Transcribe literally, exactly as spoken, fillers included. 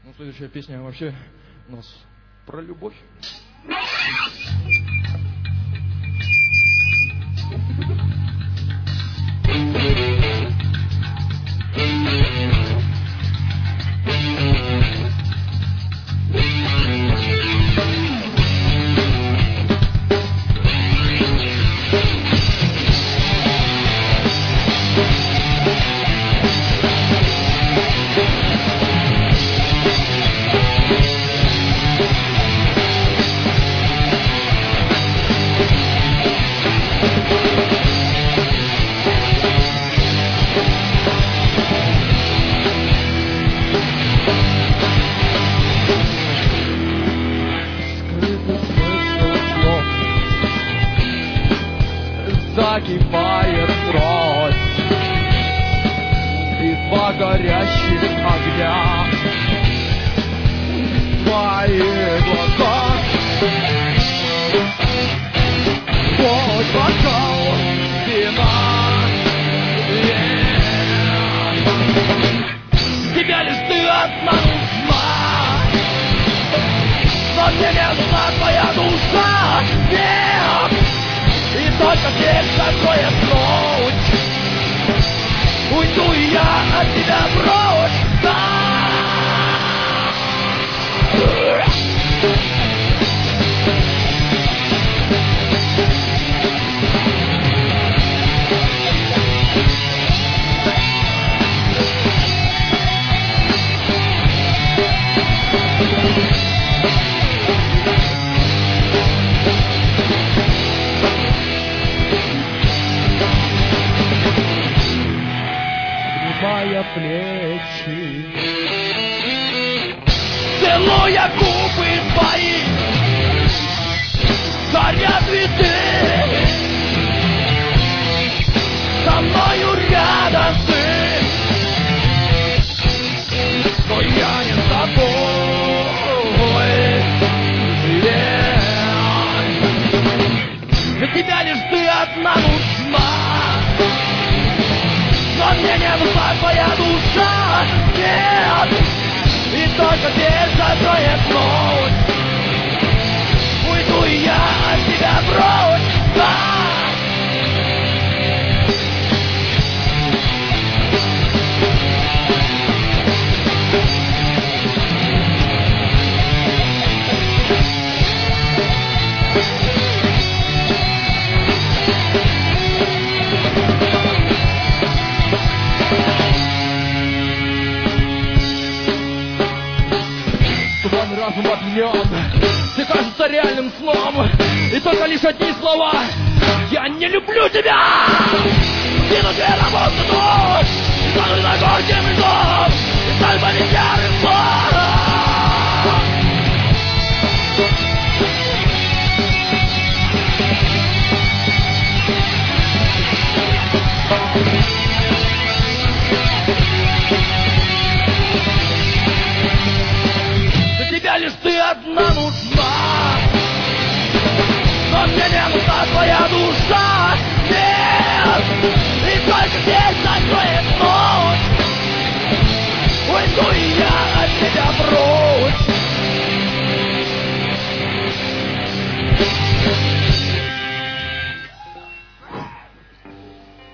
Ну, следующая песня вообще у нас про любовь. Закипает кровь, и два горящих огня твои глаза. Вот бокал вина, тебя лишь ты одна нужна, но мне не нужна твоя душа. Нет! И только дверь закроет ночь, уйду и я от тебя прочь. Да! Плечи, целуя губы твои, горят цветы, со мною рядом ты, но я не с тобой. Yeah. Для тебя лишь ты одна нужна, но мне не нужна твоя душа. Нет! И только дверь закроет ночь, уйду и я от тебя прочь. Да! Разум объединен, все кажется реальным сном, и только лишь одни слова: я не люблю тебя. Кину тебе на воздух, и стану на горьким льдом, и сталь болит ярым злом. Лишь ты одна нужна, но мне не нужна твоя душа. Нет! И только здесь закроет ночь, уйду и я от тебя прочь.